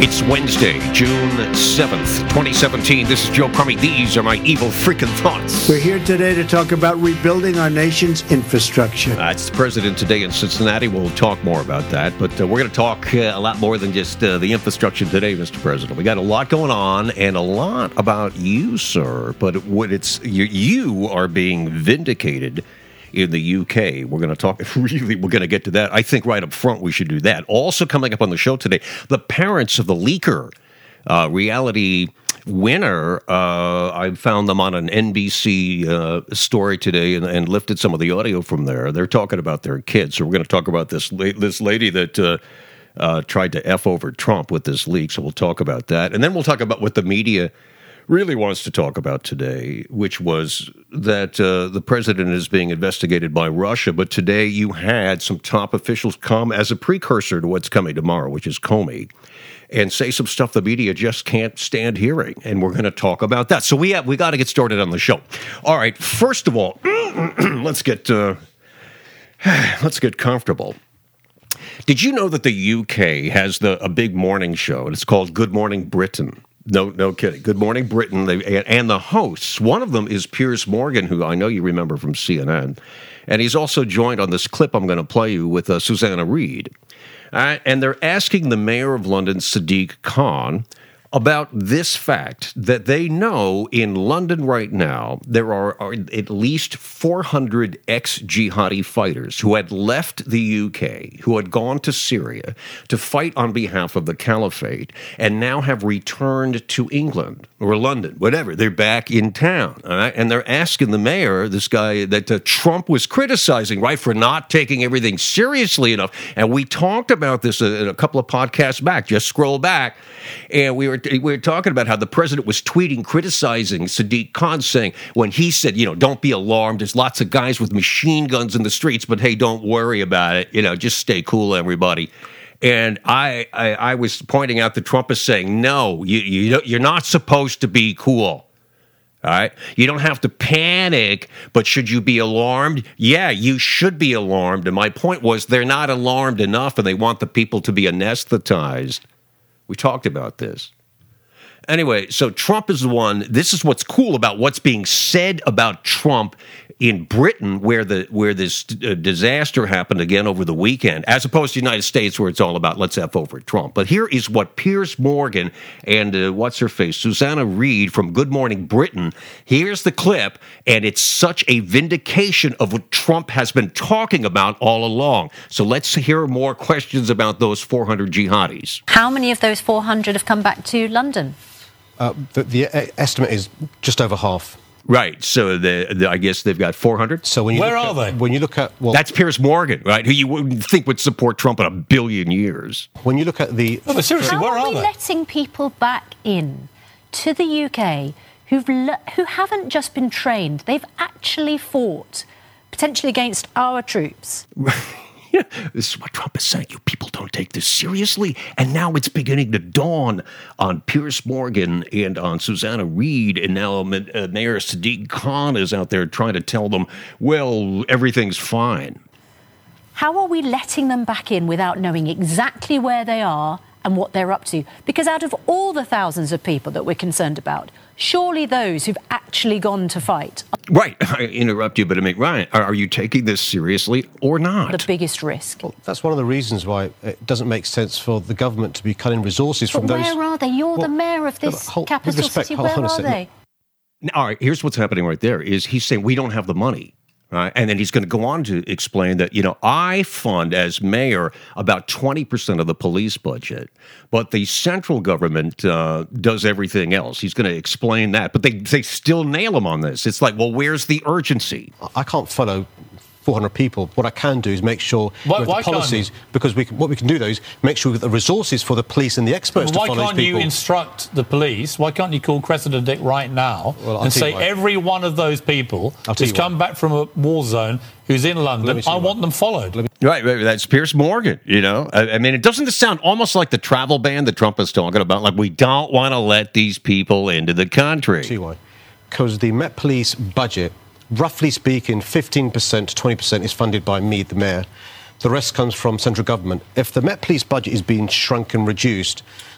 It's Wednesday, June 7th, 2017. This is Joe Crummy. These are my evil freaking thoughts. We're here today to talk about rebuilding our nation's infrastructure. It's the president today in Cincinnati. We'll talk more about that. But we're going to talk a lot more than just the infrastructure today, Mr. President. We got a lot going on and a lot about you, sir. But what you are being vindicated in the UK. We're going to talk, we're going to get to that. I think right up front we should do that. Also coming up on the show today, the parents of the leaker reality winner. I found them on an NBC story today and lifted some of the audio from there. They're talking about their kids. So we're going to talk about this lady that tried to F over Trump with this leak. So we'll talk about that. And then we'll talk about what the media really wants to talk about today, which was that the president is being investigated by Russia. But today you had some top officials come as a precursor to what's coming tomorrow, which is Comey, and say some stuff the media just can't stand hearing. And we're going to talk about that. So we got to get started on the show. All right. First of all, let's get comfortable. Did you know that the UK has a big morning show, and it's called Good Morning Britain? No kidding. Good Morning Britain. And the hosts, one of them is Piers Morgan, who I know you remember from CNN. And he's also joined on this clip I'm going to play you with Susanna Reid. And they're asking the mayor of London, Sadiq Khan, about this fact that they know in London right now there are at least 400 ex-jihadi fighters who had left the UK, who had gone to Syria to fight on behalf of the caliphate, and now have returned to England or London, whatever. They're back in town, all right? And they're asking the mayor, this guy that Trump was criticizing, right, for not taking everything seriously enough. And we talked about this a couple of podcasts back. Just scroll back, and we were talking about how the president was tweeting, criticizing Sadiq Khan, saying, when he said, don't be alarmed, there's lots of guys with machine guns in the streets, but hey, don't worry about it, just stay cool, everybody. And I was pointing out that Trump is saying, no, you're not supposed to be cool. All right? You don't have to panic, but should you be alarmed? Yeah, you should be alarmed. And my point was they're not alarmed enough, and they want the people to be anesthetized. We talked about this. Anyway, so Trump is the one. This is what's cool about what's being said about Trump in Britain, where this disaster happened again over the weekend, as opposed to the United States, where it's all about let's F over Trump. But here is what Piers Morgan and what's her face, Susanna Reid from Good Morning Britain. Here's the clip, and it's such a vindication of what Trump has been talking about all along. So let's hear more questions about those 400 jihadis. How many of those 400 have come back to London? The estimate is just over half. Right. So I guess they've got 400. So where are they? When you look at that's Piers Morgan, right? Who you wouldn't think would support Trump in a billion years. When you look at the but seriously, where are they? How are we letting people back in to the UK who haven't just been trained? They've actually fought potentially against our troops. Yeah, this is what Trump is saying. You people don't take this seriously. And now it's beginning to dawn on Piers Morgan and on Susanna Reid. And now Mayor Sadiq Khan is out there trying to tell them, well, everything's fine. How are we letting them back in without knowing exactly where they are and what they're up to? Because out of all the thousands of people that we're concerned about, surely those who've actually gone to fight. Right. I interrupt you, but I mean, Ryan, are you taking this seriously or not? The biggest risk. Well, that's one of the reasons why it doesn't make sense for the government to be cutting resources from those. Where are they? You're the mayor of this capital city. Where are they? All right, here's what's happening right there is he's saying we don't have the money. Right? And then he's going to go on to explain that, I fund as mayor about 20% of the police budget, but the central government does everything else. He's going to explain that, but they still nail him on this. It's like, well, where's the urgency? I can't follow 400 people. What I can do is make sure with the policies, because what we can do though is make sure we've got the resources for the police and the experts to follow these people. Why can't you instruct the police? Why can't you call Cressida Dick right now and say every one of those people who's come back from a war zone, who's in London, I want them followed? Right, that's Piers Morgan, I mean, it doesn't sound almost like the travel ban that Trump is talking about, like we don't want to let these people into the country. See why? Because the Met Police budget, roughly speaking, 15% to 20% is funded by me, the mayor. The rest comes from central government. If the Met Police budget is being shrunk and reduced,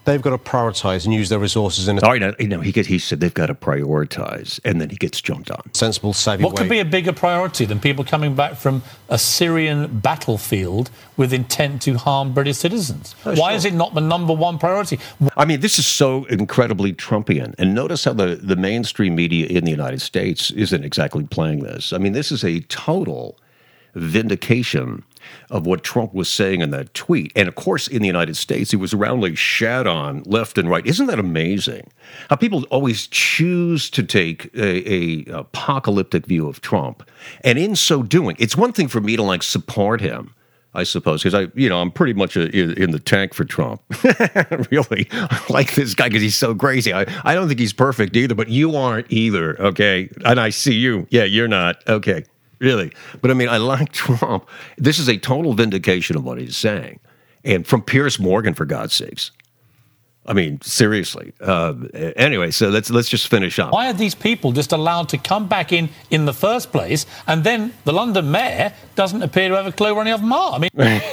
they've got to prioritise and use their resources in a... All right, he said they've got to prioritise, and then he gets jumped on. Sensible, savvy What could be a bigger priority than people coming back from a Syrian battlefield with intent to harm British citizens? Why is it not the number one priority? I mean, this is so incredibly Trumpian. And notice how the mainstream media in the United States isn't exactly playing this. I mean, this is a total vindication of what Trump was saying in that tweet. And of course, in the United States, he was roundly shat on left and right. Isn't that amazing? How people always choose to take a apocalyptic view of Trump. And in so doing, it's one thing for me to support him, I suppose, because I'm pretty much in the tank for Trump. Really, I like this guy because he's so crazy. I don't think he's perfect either, but you aren't either, okay? And I see you. Yeah, you're not. Okay. Really. But I mean, I like Trump. This is a total vindication of what he's saying. And from Piers Morgan, for God's sakes. I mean, seriously. Anyway, so let's just finish up. Why are these people just allowed to come back in the first place, and then the London mayor doesn't appear to have a clue where any of them are?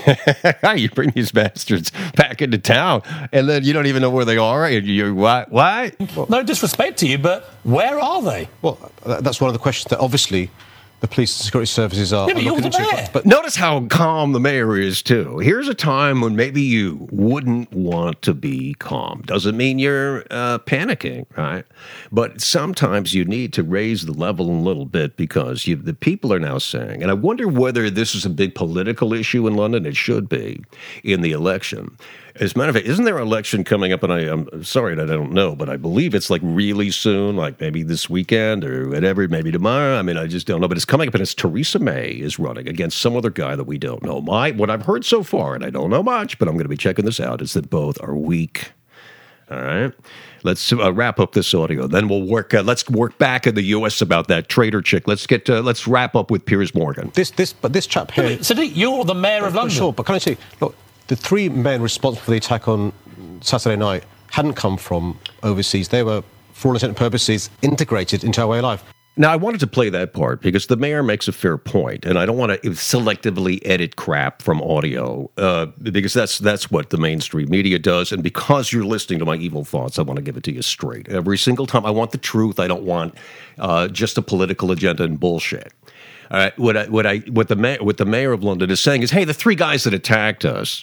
I mean, you bring these bastards back into town, and then you don't even know where they are, and you're, what? No disrespect to you, but where are they? Well, that's one of the questions that obviously the police and security services are looking into. But notice how calm the mayor is, too. Here's a time when maybe you wouldn't want to be calm. Doesn't mean you're panicking, right? But sometimes you need to raise the level a little bit because the people are now saying, and I wonder whether this is a big political issue in London. It should be in the election. As a matter of fact, isn't there an election coming up? And I'm sorry that I don't know, but I believe it's really soon, maybe this weekend or whatever, maybe tomorrow. I mean, I just don't know. But it's coming up, and it's Theresa May is running against some other guy that we don't know. What I've heard so far, and I don't know much, but I'm going to be checking this out, is that both are weak. All right. Let's wrap up this audio. Then we'll work. Let's work back in the U.S. about that traitor chick. Let's wrap up with Piers Morgan. This chap here. Sadiq, you're the mayor of London. Sure, but can I say, look, the three men responsible for the attack on Saturday night hadn't come from overseas. They were, for all intents and purposes, integrated into our way of life. Now, I wanted to play that part because the mayor makes a fair point, and I don't want to selectively edit crap from audio because that's what the mainstream media does, and because you're listening to my evil thoughts, I want to give it to you straight. Every single time, I want the truth. I don't want just a political agenda and bullshit. All right, what the mayor of London is saying is, hey, the three guys that attacked us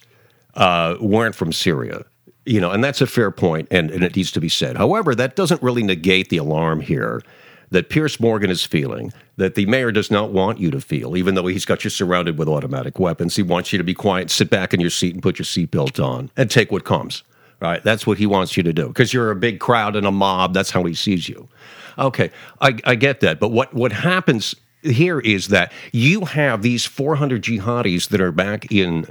weren't from Syria. And that's a fair point, and it needs to be said. However, that doesn't really negate the alarm here that Piers Morgan is feeling, that the mayor does not want you to feel, even though he's got you surrounded with automatic weapons. He wants you to be quiet, sit back in your seat and put your seatbelt on and take what comes. Right? That's what he wants you to do because you're a big crowd and a mob. That's how he sees you. Okay, I get that. But what happens here is that you have these 400 jihadis that are back in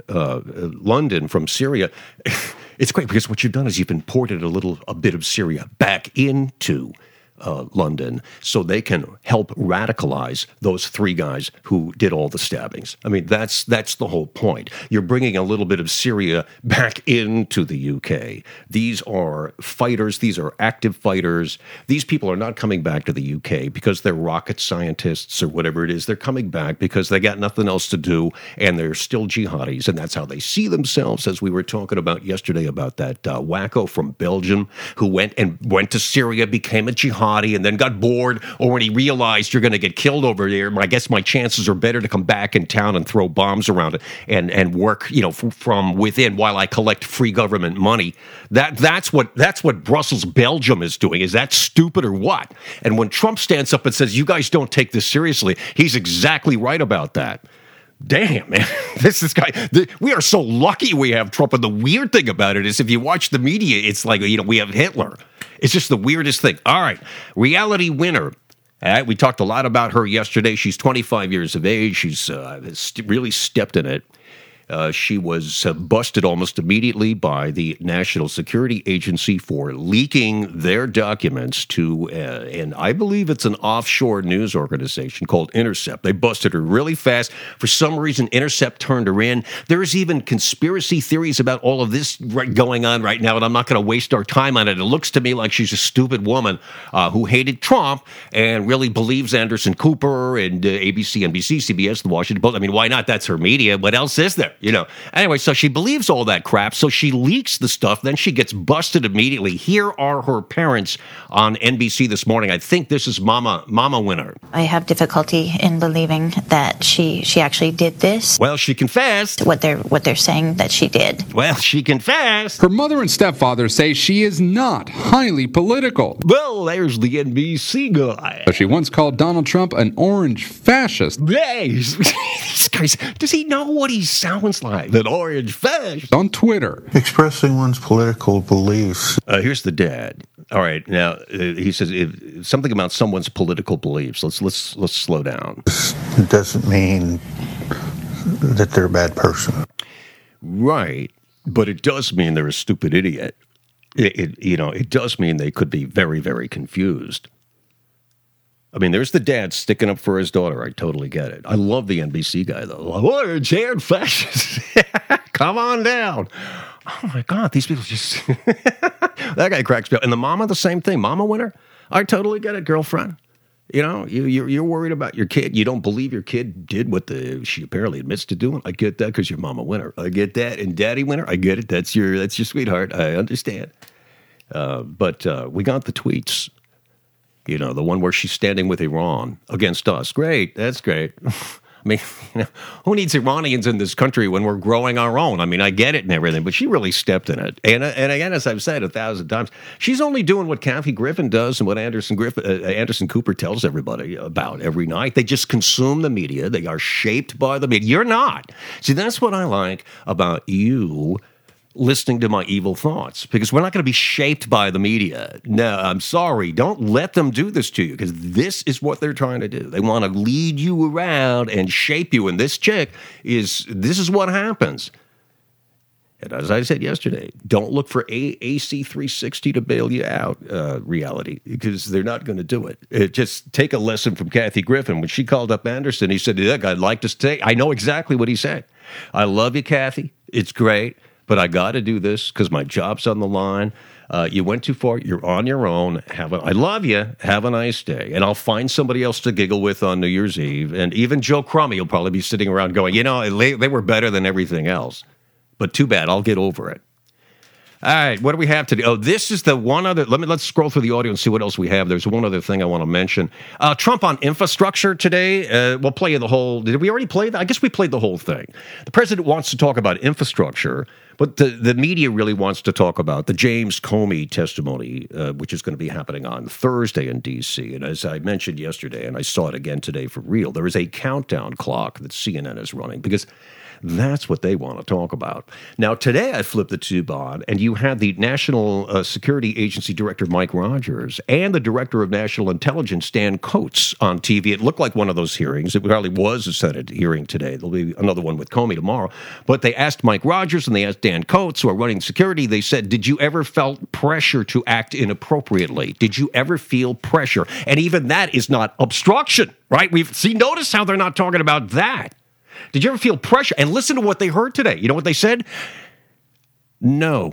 London from Syria. It's great because what you've done is you've imported a bit of Syria back into London so they can help radicalize those three guys who did all the stabbings. I mean, that's the whole point. You're bringing a little bit of Syria back into the UK. These are fighters. These are active fighters. These people are not coming back to the UK because they're rocket scientists or whatever it is. They're coming back because they got nothing else to do, and they're still jihadis, and that's how they see themselves, as we were talking about yesterday about that wacko from Belgium who went to Syria, became a jihadi, and then got bored, or when he realized you're going to get killed over there, I guess my chances are better to come back in town and throw bombs around it and work, from within while I collect free government money. That's what Brussels, Belgium is doing. Is that stupid or what? And when Trump stands up and says, you guys don't take this seriously, he's exactly right about that. Damn, man, this guy, we are so lucky we have Trump. And the weird thing about it is if you watch the media, it's like, we have Hitler. It's just the weirdest thing. All right, reality winner. We talked a lot about her yesterday. She's 25 years of age. She's really stepped in it. She was busted almost immediately by the National Security Agency for leaking their documents to, and I believe it's an offshore news organization called Intercept. They busted her really fast. For some reason, Intercept turned her in. There's even conspiracy theories about all of this going on right now, and I'm not going to waste our time on it. It looks to me like she's a stupid woman who hated Trump and really believes Anderson Cooper and ABC, NBC, CBS, The Washington Post. I mean, why not? That's her media. What else is there? Anyway, so she believes all that crap, so she leaks the stuff, then she gets busted immediately. Here are her parents on NBC this morning. I think this is Mama Winner. I have difficulty in believing that she actually did this. Well, she confessed. What they're saying that she did. Well, she confessed. Her mother and stepfather say she is not highly political. Well, there's the NBC guy. She once called Donald Trump an orange fascist. Hey, this guy's, does he know what he sounds like? An orange fascist. On Twitter. Expressing one's political beliefs. Here's the dad. All right, now he says something about someone's political beliefs. Let's slow down. It doesn't mean that they're a bad person. Right, but it does mean they're a stupid idiot. It does mean they could be very, very confused. I mean, there's the dad sticking up for his daughter. I totally get it. I love the NBC guy, though. Orange-haired fascist. Come on down. Oh, my God. These people just... That guy cracks me up. And the mama, the same thing. Mama Winner, I totally get it, girlfriend. You're worried about your kid. You don't believe your kid did what she apparently admits to doing. I get that because you're Mama Winner. I get that. And Daddy Winner, I get it. That's your sweetheart. I understand. But we got the tweets. The one where she's standing with Iran against us. Great. That's great. I mean, who needs Iranians in this country when we're growing our own? I mean, I get it and everything, but she really stepped in it. And again, as I've said 1,000 times, she's only doing what Kathy Griffin does and what Anderson Cooper tells everybody about every night. They just consume the media. They are shaped by the media. You're not. See, that's what I like about you listening to my evil thoughts, because we're not going to be shaped by the media. No, I'm sorry. Don't let them do this to you, because this is what they're trying to do. They want to lead you around and shape you. And this this is what happens. And as I said yesterday, don't look for AC 360 to bail you out, reality, because they're not going to do it. Just take a lesson from Kathy Griffin. When she called up Anderson, he said, look, I'd like to stay. I know exactly what he said. I love you, Kathy. It's great. But I got to do this because my job's on the line. You went too far. You're on your own. I love you. Have a nice day. And I'll find somebody else to giggle with on New Year's Eve. And even Joe Crummy will probably be sitting around going, they were better than everything else. But too bad. I'll get over it. All right, what do we have today? Oh, this is the one other. Let's scroll through the audio and see what else we have. There's one other thing I want to mention. Trump on infrastructure today. We'll play you the whole. Did we already play that? I guess we played the whole thing. The president wants to talk about infrastructure, but the media really wants to talk about the James Comey testimony, which is going to be happening on Thursday in D.C. And as I mentioned yesterday, and I saw it again today for real, there is a countdown clock that CNN is running because that's what they want to talk about. Now, today I flipped the tube on, and you had the National Security Agency Director Mike Rogers and the Director of National Intelligence Dan Coats on TV. It looked like one of those hearings. It probably was a Senate hearing today. There'll be another one with Comey tomorrow. But they asked Mike Rogers and they asked Dan Coats, who are running security. They said, did you ever felt pressure to act inappropriately? Did you ever feel pressure? And even that is not obstruction, right? Notice how they're not talking about that. Did you ever feel pressure? And listen to what they heard today. You know what they said? No.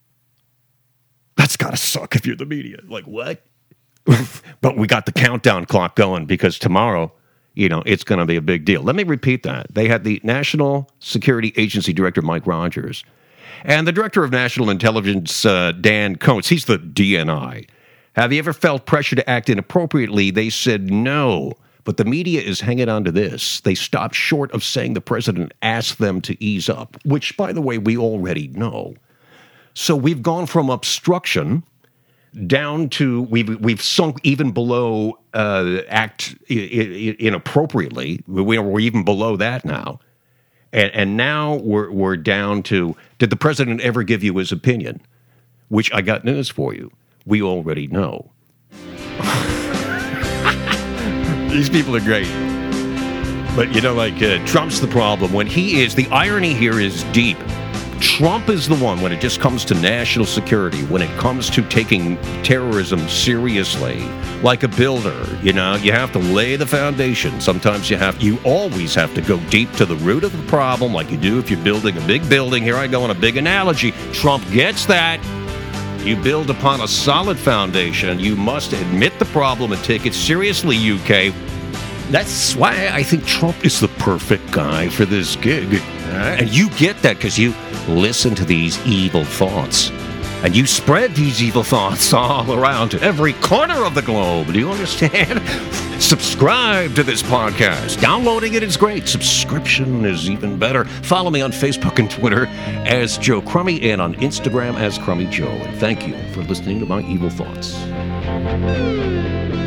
That's got to suck if you're the media. Like, what? But we got the countdown clock going because tomorrow, it's going to be a big deal. Let me repeat that. They had the National Security Agency Director, Mike Rogers, and the Director of National Intelligence, Dan Coats. He's the DNI. Have you ever felt pressure to act inappropriately? They said no. But the media is hanging on to this. They stopped short of saying the president asked them to ease up, which, by the way, we already know. So we've gone from obstruction down to we've sunk even below act inappropriately. We're even below that now, and now we're down to, did the president ever give you his opinion? Which I got news for you. We already know. These people are great. But, Trump's the problem. The irony here is deep. Trump is the one, when it just comes to national security, when it comes to taking terrorism seriously, like a builder, you have to lay the foundation. Sometimes you always have to go deep to the root of the problem, like you do if you're building a big building. Here I go on a big analogy. Trump gets that. You build upon a solid foundation. You must admit the problem and take it seriously, UK. That's why I think Trump is the perfect guy for this gig. And you get that because you listen to these evil thoughts. And you spread these evil thoughts all around to every corner of the globe. Do you understand? Subscribe to this podcast. Downloading it is great. Subscription is even better. Follow me on Facebook and Twitter as Joe Crummy and on Instagram as Crummy Joe. And thank you for listening to my evil thoughts.